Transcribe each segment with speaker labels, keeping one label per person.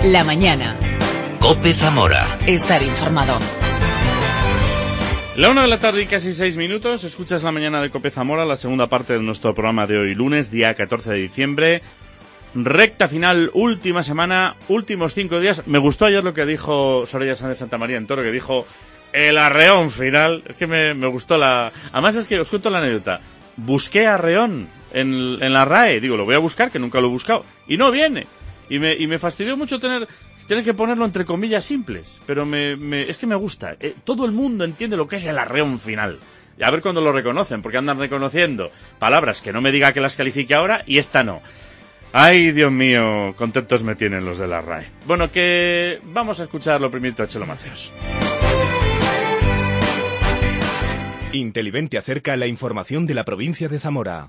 Speaker 1: La mañana.
Speaker 2: COPE Zamora.
Speaker 1: Estar informado.
Speaker 3: La 1 de la tarde y casi 6 minutos. Escuchas La mañana de COPE Zamora, la segunda parte de nuestro programa de hoy, lunes, día 14 de diciembre. Recta final, última semana, últimos 5 días. Me gustó ayer lo que dijo Soraya Sáenz de Santa María en Toro, que dijo el arreón final. Es que me gustó la... Además es que os cuento la anécdota. Busqué arreón en la RAE. Digo, lo voy a buscar, que nunca lo he buscado. Y no viene. Y me fastidió mucho tener que ponerlo entre comillas simples. Pero es que me gusta. Todo el mundo entiende lo que es el arreón final. Y a ver cuándo lo reconocen, porque andan reconociendo palabras que no me diga que las califique ahora y esta no. Ay, Dios mío, contentos me tienen los de la RAE. Bueno, que vamos a escuchar lo primero a Chelo Mateos.
Speaker 4: Intelivent te acerca la información de la provincia de Zamora.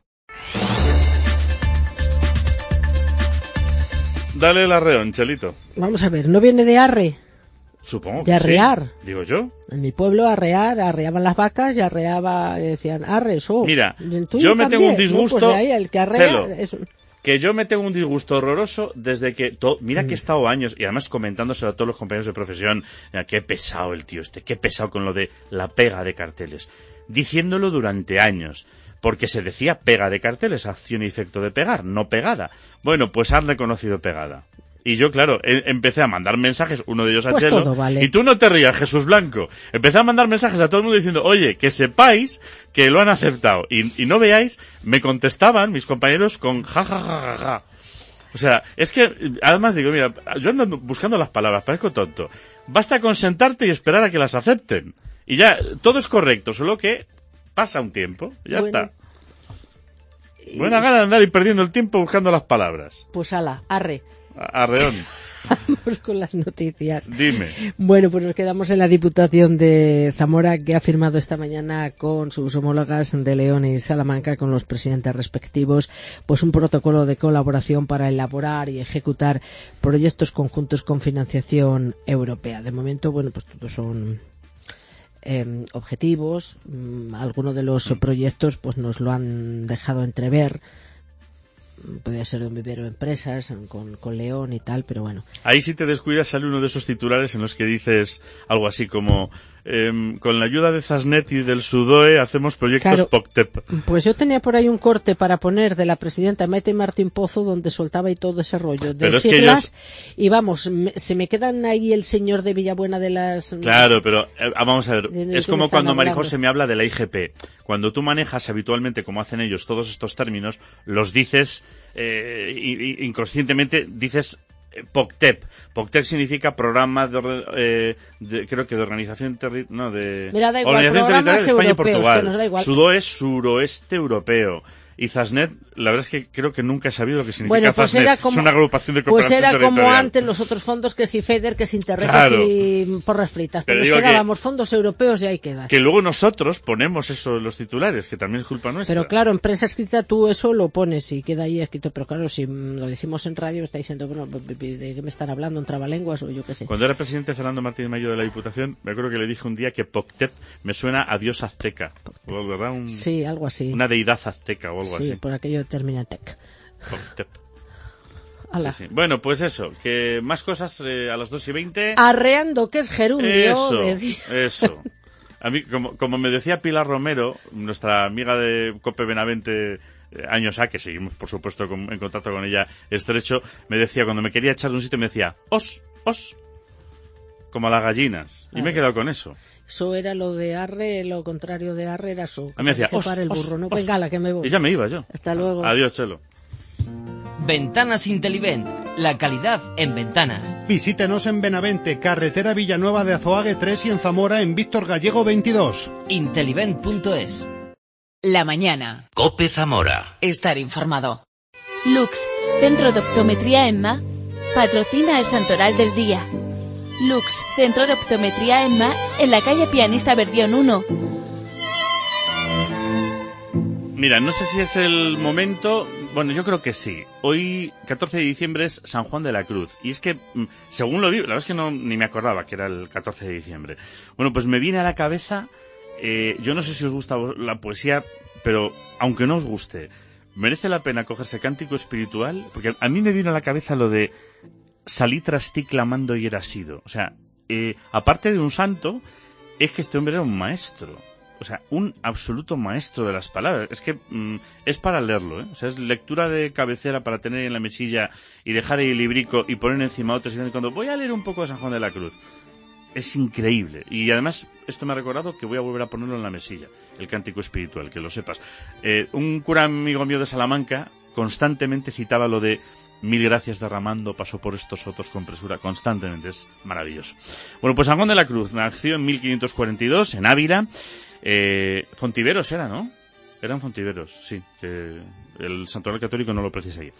Speaker 3: Dale el arreón, Chelito.
Speaker 5: Vamos a ver, ¿no viene de arre?
Speaker 3: Supongo
Speaker 5: de
Speaker 3: que
Speaker 5: arrear.
Speaker 3: Sí. Digo yo.
Speaker 5: En mi pueblo arreaban las vacas y decían arre, eso.
Speaker 3: Mira, yo me tengo un disgusto,
Speaker 5: ¿no? Pues ahí, el que arrea,
Speaker 3: Chelo,
Speaker 5: es...
Speaker 3: que yo me tengo un disgusto horroroso desde que... Mira que he estado años, y además comentándoselo a todos los compañeros de profesión, qué pesado el tío qué pesado con lo de la pega de carteles. Diciéndolo durante años. Porque se decía pega de carteles, acción y efecto de pegar, no pegada. Bueno, pues han reconocido pegada. Y yo, claro, empecé a mandar mensajes, uno de ellos a
Speaker 5: pues
Speaker 3: Chelo.
Speaker 5: Todo vale.
Speaker 3: Y tú no te rías, Jesús Blanco. Empecé a mandar mensajes a todo el mundo diciendo, oye, que sepáis que lo han aceptado. Y no veáis, me contestaban mis compañeros con ja, ja, ja, ja, ja. O sea, es que, además digo, mira, yo ando buscando las palabras, parezco tonto. Basta con sentarte y esperar a que las acepten. Y ya, todo es correcto, solo que pasa un tiempo, ya está. Buena gana de andar y perdiendo el tiempo buscando las palabras.
Speaker 5: Pues ala, arre.
Speaker 3: Arreón.
Speaker 5: Vamos con las noticias.
Speaker 3: Dime.
Speaker 5: Bueno, pues nos quedamos en la Diputación de Zamora, que ha firmado esta mañana con sus homólogas de León y Salamanca, con los presidentes respectivos, pues un protocolo de colaboración para elaborar y ejecutar proyectos conjuntos con financiación europea. De momento, bueno, pues todos son objetivos. Algunos de los proyectos pues nos lo han dejado entrever. Podría ser de un vivero de empresas con León y tal, pero bueno.
Speaker 3: Ahí si te descuidas sale uno de esos titulares en los que dices algo así como con la ayuda de Zasnet y del SUDOE hacemos proyectos
Speaker 5: claro,
Speaker 3: POCTEP.
Speaker 5: Pues yo tenía por ahí un corte para poner de la presidenta Maite Martín Pozo donde soltaba y todo ese rollo de siglas y vamos, se me quedan ahí el señor de Villabuena de las...
Speaker 3: Claro, pero vamos a ver, es como cuando Marijose me habla de la IGP. Cuando tú manejas habitualmente, como hacen ellos, todos estos términos, los dices inconscientemente, dices POCTEP. POCTEP significa programa creo que de organización
Speaker 5: Mira, da igual,
Speaker 3: organización territorial de España y Portugal.
Speaker 5: Que nos da igual.
Speaker 3: SUDOE es suroeste europeo. Y Zasnet, la verdad es que creo que nunca he sabido lo que significa Zasnet. Es una agrupación de cooperación territorial.
Speaker 5: Pues era como antes los otros fondos, que si FEDER, que si Interreg, claro, que si porras fritas. Pero nos quedábamos fondos europeos y ahí queda.
Speaker 3: Que luego nosotros ponemos eso en los titulares, que también es culpa nuestra.
Speaker 5: Pero claro, en prensa escrita tú eso lo pones y queda ahí escrito. Pero claro, si lo decimos en radio, está diciendo, bueno, ¿de qué me están hablando? ¿En trabalenguas o yo qué sé?
Speaker 3: Cuando era presidente Fernando Martínez Mayo de la Diputación, me acuerdo que le dije un día que POCTEP me suena a dios azteca. ¿Verdad?
Speaker 5: Sí, algo así.
Speaker 3: Una deidad azteca o algo así.
Speaker 5: Sí, por aquello termina en tech.
Speaker 3: Sí, sí. Bueno, pues eso, que más cosas a las 2:20.
Speaker 5: Arreando, que es gerundio.
Speaker 3: Eso. A mí, como me decía Pilar Romero, nuestra amiga de COPE Benavente, años que seguimos, por supuesto, en contacto con ella estrecho, me decía, cuando me quería echar de un sitio, me decía, os, como a las gallinas. Y me he quedado con eso.
Speaker 5: Eso era lo de arre, lo contrario de arre era so.
Speaker 3: A mí me decía,
Speaker 5: el burro, no venga, la que me voy.
Speaker 3: Y ya me iba yo.
Speaker 5: Hasta luego.
Speaker 3: Adiós, Chelo.
Speaker 2: Ventanas Intelivent, la calidad en ventanas.
Speaker 6: Visítenos en Benavente, carretera Villanueva de Azoague 3 y en Zamora en Víctor Gallego 22.
Speaker 2: Intelivent.es.
Speaker 1: La mañana.
Speaker 2: COPE Zamora.
Speaker 1: Estar informado.
Speaker 7: Lux, Centro de Optometría EMMA, patrocina el Santoral del Día. Lux, Centro de Optometría EMMA, en la calle Pianista Verdión 1.
Speaker 3: Mira, no sé si es el momento... Bueno, yo creo que sí. Hoy, 14 de diciembre, es San Juan de la Cruz. Y es que, según lo vi, la verdad es que ni me acordaba que era el 14 de diciembre. Bueno, pues me viene a la cabeza... yo no sé si os gusta la poesía, pero aunque no os guste, merece la pena cogerse cántico espiritual, porque a mí me vino a la cabeza lo de salí tras ti clamando y eras ido. O sea, aparte de un santo, es que este hombre era un maestro. O sea, un absoluto maestro de las palabras. Es que es para leerlo, ¿eh? O sea, es lectura de cabecera para tener en la mesilla y dejar ahí el librico y poner encima otro. Y cuando voy a leer un poco de San Juan de la Cruz, es increíble. Y además, esto me ha recordado que voy a volver a ponerlo en la mesilla, el cántico espiritual, que lo sepas. Un cura amigo mío de Salamanca constantemente citaba lo de: mil gracias derramando, pasó por estos sotos con presura, constantemente, es maravilloso. Bueno, pues San Juan de la Cruz nació en 1542 en Ávila. Fontiveros era, ¿no? Eran Fontiveros, sí, que el santoral católico no lo precisa ahí.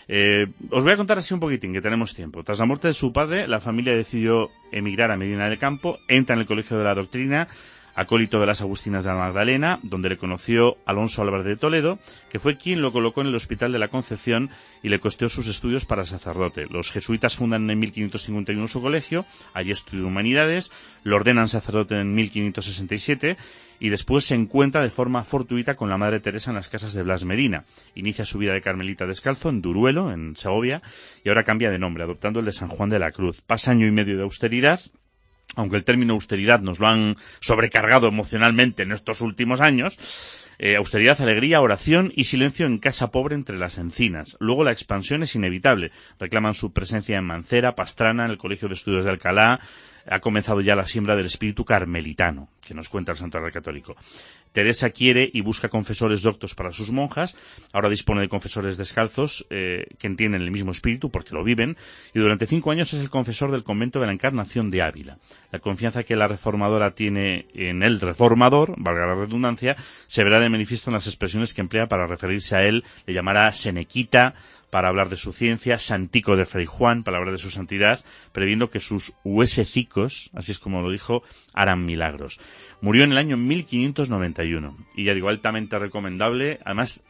Speaker 3: Os voy a contar así un poquitín, que tenemos tiempo. Tras la muerte de su padre, la familia decidió emigrar a Medina del Campo, entra en el Colegio de la Doctrina, acólito de las Agustinas de la Magdalena, donde le conoció Alonso Álvarez de Toledo, que fue quien lo colocó en el Hospital de la Concepción y le costeó sus estudios para sacerdote. Los jesuitas fundan en 1551 su colegio, allí estudió humanidades, lo ordenan sacerdote en 1567 y después se encuentra de forma fortuita con la Madre Teresa en las casas de Blas Medina. Inicia su vida de carmelita descalzo en Duruelo, en Segovia, y ahora cambia de nombre, adoptando el de San Juan de la Cruz. Pasa año y medio de austeridad, aunque el término austeridad nos lo han sobrecargado emocionalmente en estos últimos años. Austeridad, alegría, oración y silencio en casa pobre entre las encinas. Luego la expansión es inevitable. Reclaman su presencia en Mancera, Pastrana, en el Colegio de Estudios de Alcalá. Ha comenzado ya la siembra del espíritu carmelitano, que nos cuenta el santoral católico. Teresa quiere y busca confesores doctos para sus monjas. Ahora dispone de confesores descalzos que entienden el mismo espíritu porque lo viven. Y durante 5 años es el confesor del convento de la Encarnación de Ávila. La confianza que la reformadora tiene en el reformador, valga la redundancia, se verá de manifiesto en las expresiones que emplea para referirse a él. Le llamará senequita para hablar de su ciencia, santico de Fray Juan para hablar de su santidad, previendo que sus huesecicos, así es como lo dijo, harán milagros. Murió en el año 1591 y ya digo, altamente recomendable. Además,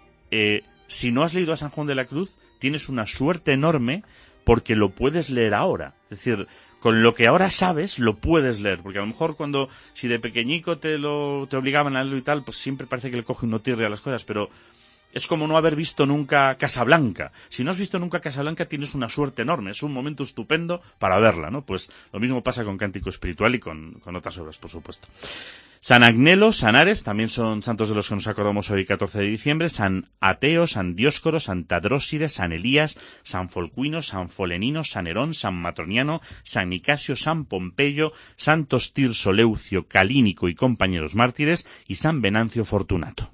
Speaker 3: si no has leído a San Juan de la Cruz, tienes una suerte enorme porque lo puedes leer ahora. Es decir, con lo que ahora sabes, lo puedes leer. Porque a lo mejor si de pequeñico te obligaban a leerlo y tal, pues siempre parece que le coge un tirre a las cosas, pero es como no haber visto nunca Casablanca. Si no has visto nunca Casablanca, tienes una suerte enorme. Es un momento estupendo para verla, ¿no? Pues lo mismo pasa con Cántico Espiritual y con otras obras, por supuesto. San Agnelo, San Ares, también son santos de los que nos acordamos hoy, 14 de diciembre. San Ateo, San Dioscoro, Santa Dróside, San Elías, San Folcuino, San Folenino, San Herón, San Matroniano, San Nicasio, San Pompeyo, Santos Tirso, Leucio, Calínico y compañeros mártires, y San Venancio Fortunato.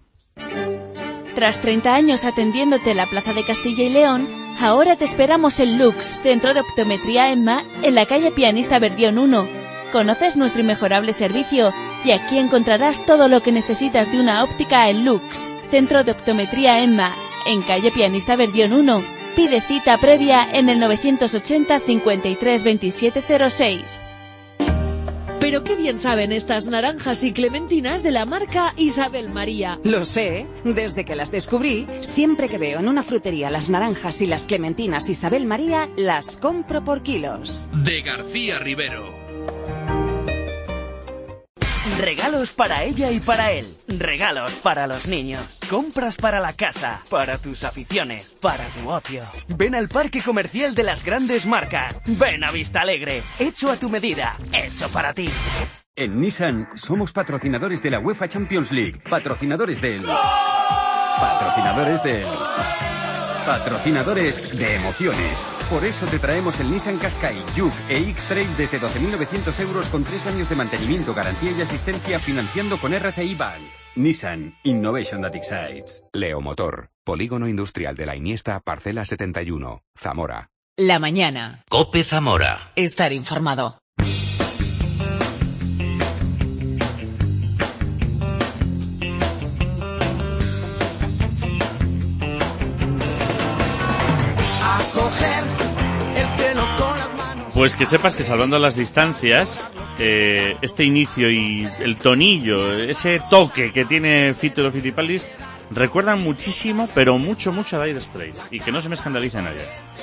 Speaker 7: Tras 30 años atendiéndote en la Plaza de Castilla y León, ahora te esperamos en Lux, Centro de Optometría EMMA, en la calle Pianista Verdión 1. Conoces nuestro inmejorable servicio y aquí encontrarás todo lo que necesitas de una óptica en Lux, Centro de Optometría EMMA, en calle Pianista Verdión 1. Pide cita previa en el 980 53 27 06.
Speaker 8: Pero qué bien saben estas naranjas y clementinas de la marca Isabel María.
Speaker 9: Lo sé, desde que las descubrí, siempre que veo en una frutería las naranjas y las clementinas Isabel María, las compro por kilos.
Speaker 2: De García Rivero.
Speaker 10: Regalos para ella y para él. Regalos para los niños. Compras para la casa, para tus aficiones, para tu ocio. Ven al Parque Comercial de las Grandes Marcas. Ven a Vista Alegre. Hecho a tu medida. Hecho para ti.
Speaker 11: En Nissan somos patrocinadores de la UEFA Champions League. Patrocinadores de emociones. Por eso te traemos el Nissan Qashqai, Juke e X-Trail desde 12.900 euros con 3 años de mantenimiento, garantía y asistencia financiando con RCI Bank. Nissan Innovation that excites.
Speaker 12: Leomotor, Polígono Industrial de la Iniesta, Parcela 71, Zamora.
Speaker 1: La mañana.
Speaker 2: COPE Zamora.
Speaker 1: Estar informado.
Speaker 3: Pues que sepas que, salvando las distancias, este inicio y el tonillo, ese toque que tiene Fito y los Fitipaldis, recuerdan muchísimo, pero mucho a Dire Straits, y que no se me escandalice nadie.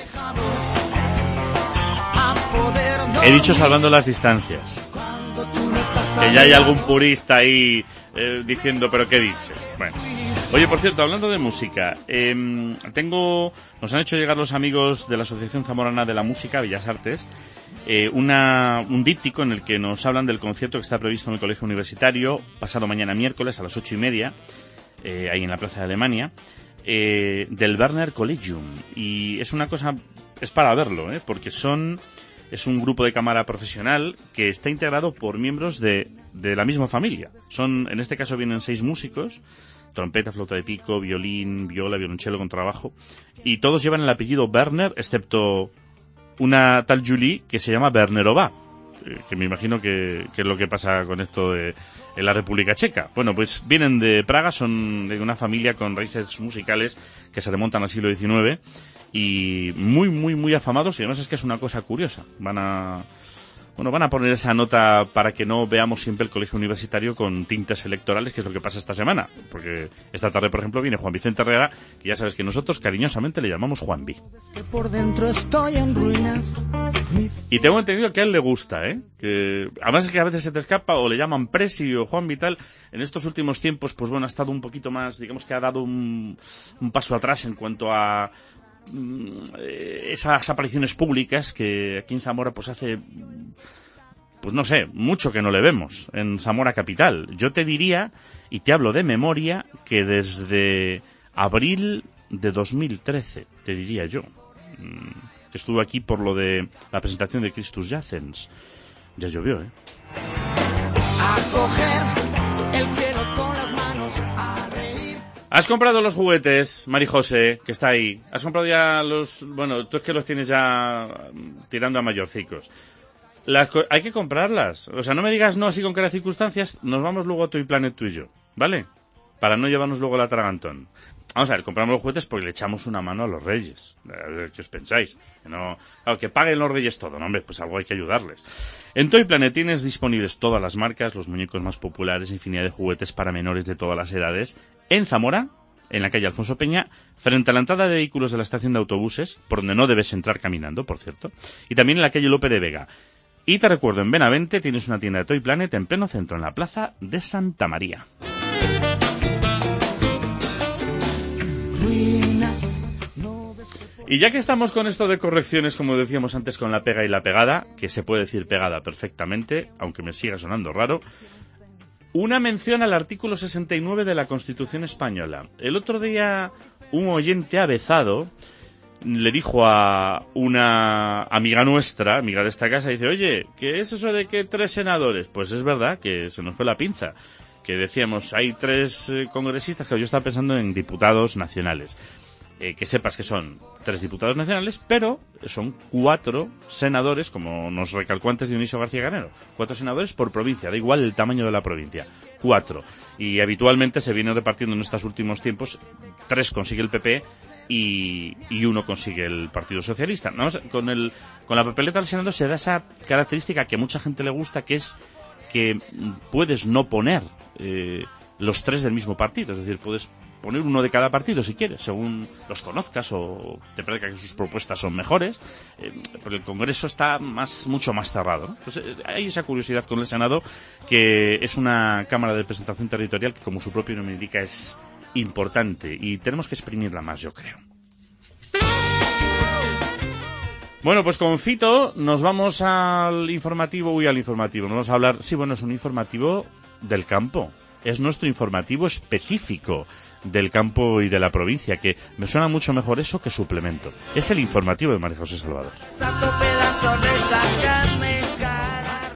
Speaker 3: He dicho salvando las distancias. Que ya hay algún purista ahí diciendo, ¿pero qué dice? Bueno, Oye, por cierto, hablando de música, nos han hecho llegar los amigos de la Asociación Zamorana de la Música, Bellas Artes, un díptico en el que nos hablan del concierto que está previsto en el Colegio Universitario pasado mañana miércoles a las 8:30, ahí en la Plaza de Alemania, del Werner Collegium. Y es una cosa, es para verlo, porque es un grupo de cámara profesional que está integrado por miembros de la misma familia. En este caso vienen 6 músicos: trompeta, flauta de pico, violín, viola, violonchelo, contrabajo, y todos llevan el apellido Werner, excepto una tal Julie que se llama Wernerova, que me imagino que es lo que pasa con esto en la República Checa. Bueno, pues vienen de Praga, son de una familia con raíces musicales que se remontan al siglo XIX y muy, muy, muy afamados, y además es que es una cosa curiosa. Van a poner esa nota para que no veamos siempre el colegio universitario con tintes electorales, que es lo que pasa esta semana. Porque esta tarde, por ejemplo, viene Juan Vicente Herrera, que ya sabes que nosotros cariñosamente le llamamos Juanvi.
Speaker 13: Por dentro estoy en ruinas.
Speaker 3: Y tengo entendido que a él le gusta, que además es que a veces se te escapa, o le llaman Presi o Juan Vital. En estos últimos tiempos, pues bueno, ha estado un poquito más, digamos que ha dado un paso atrás en cuanto a esas apariciones públicas que aquí en Zamora pues hace, pues no sé, mucho que no le vemos en Zamora capital. Yo te diría, y te hablo de memoria, que desde abril de 2013, te diría yo, que estuve aquí por lo de la presentación de Christus Jacens. Ya llovió,
Speaker 13: A coger el cielo con las manos, a reír.
Speaker 3: ¿Has comprado los juguetes, Mari José, que está ahí? ¿Has comprado ya bueno, tú es que los tienes ya tirando a mayorcicos. Hay que comprarlas. O sea, no me digas no así con cara de circunstancias. Nos vamos luego a Toy Planet tú y yo, ¿vale? Para no llevarnos luego el atragantón. Vamos a ver, compramos los juguetes porque le echamos una mano a los reyes. ¿Qué os pensáis? Que paguen los reyes todo, ¿no? Hombre, pues algo hay que ayudarles. En Toy Planet tienes disponibles todas las marcas, los muñecos más populares, infinidad de juguetes para menores de todas las edades. En Zamora, en la calle Alfonso Peña, frente a la entrada de vehículos de la estación de autobuses, por donde no debes entrar caminando, por cierto. Y también en la calle Lope de Vega. Y te recuerdo, en Benavente tienes una tienda de Toy Planet en pleno centro, en la plaza de Santa María. Y ya que estamos con esto de correcciones, como decíamos antes, con la pega y la pegada, que se puede decir pegada perfectamente, aunque me siga sonando raro, una mención al artículo 69 de la Constitución Española. El otro día un oyente avezado le dijo a una amiga nuestra, amiga de esta casa, dice: oye, ¿qué es eso de que 3 senadores? Pues es verdad que se nos fue la pinza, que decíamos, hay 3 congresistas, que yo estaba pensando en diputados nacionales. Que sepas que son 3 diputados nacionales, pero son 4 senadores, como nos recalcó antes Dionisio García Ganero. 4 senadores por provincia, da igual el tamaño de la provincia. 4. Y habitualmente se viene repartiendo en estos últimos tiempos, 3 consigue el PP y 1 consigue el Partido Socialista. Con la papeleta del Senado se da esa característica que a mucha gente le gusta, que es que puedes no poner los 3 del mismo partido, es decir, puedes poner uno de cada partido si quieres, según los conozcas o te parezca que sus propuestas son mejores, pero el Congreso está mucho más cerrado, ¿no? Entonces, hay esa curiosidad con el Senado, que es una cámara de representación territorial que, como su propio nombre indica, es importante y tenemos que exprimirla más, yo creo. Bueno, pues con Fito nos vamos al informativo. Nos vamos a hablar, sí, bueno, es un informativo del campo. Es nuestro informativo específico del campo y de la provincia, que me suena mucho mejor eso que suplemento. Es el informativo de María José Salvador.
Speaker 13: Santo pedazo de sacar.